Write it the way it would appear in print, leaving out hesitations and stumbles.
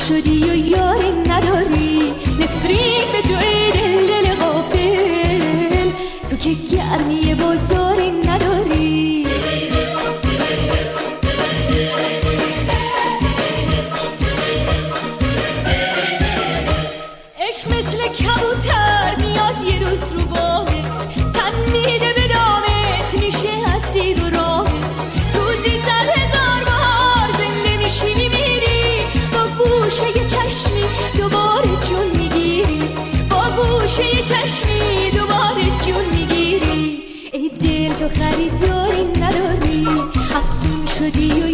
شدی و یاری نداری، نفرین به تو ای دل غافل، تو که گرمی بازاری نداری. عشق مثل کبوتر میاد یه روز رو بامت، تن میده به دامت، میشه اسیر و رامت، روزی 100,000 بار زنده میشی میری، با گوشه یه چشمی دوباره جون میگیری، با گوشه یه چشمی دوباره جون میگیری. ای دل تو خریداری نداری، افسون شدی و